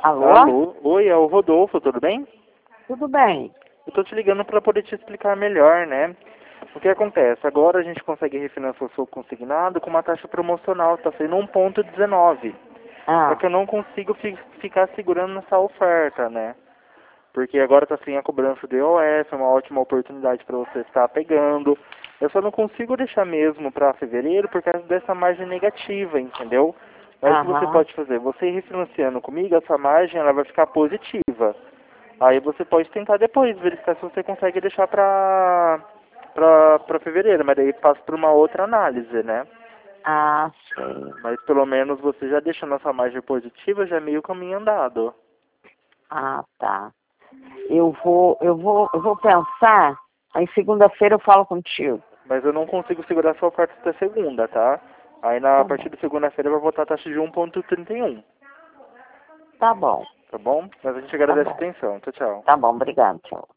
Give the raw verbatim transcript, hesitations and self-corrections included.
Alô? Alô? Oi, é o Rodolfo, tudo bem? Tudo bem. Eu tô te ligando para poder te explicar melhor, né? O que acontece? Agora a gente consegue refinanciar o seu consignado com uma taxa promocional, tá sendo um ponto dezenove. Só Ah, que eu não consigo fi ficar segurando nessa oferta, né? Porque agora tá sem a cobrança do I O F, é uma ótima oportunidade para você estar pegando. Eu só não consigo deixar mesmo para fevereiro por causa dessa margem negativa, entendeu? Mas o que você aham. pode fazer? Você refinanciando comigo, essa margem ela vai ficar positiva. Aí você pode tentar depois verificar se você consegue deixar para para para fevereiro, mas daí passa por uma outra análise, né? Ah, sei. Mas pelo menos você já deixando essa margem positiva, já é meio caminho andado. Ah, tá. Eu vou, eu vou, eu vou pensar. Aí segunda-feira eu falo contigo. Mas eu não consigo segurar essa oferta até segunda, tá? Aí na a Tá partir bom. de segunda-feira vai voltar a taxa de um ponto trinta e um, Tá bom. tá bom? Mas a gente Tá agradece a bom. atenção. Tchau, tchau. Tá bom, obrigado, tchau.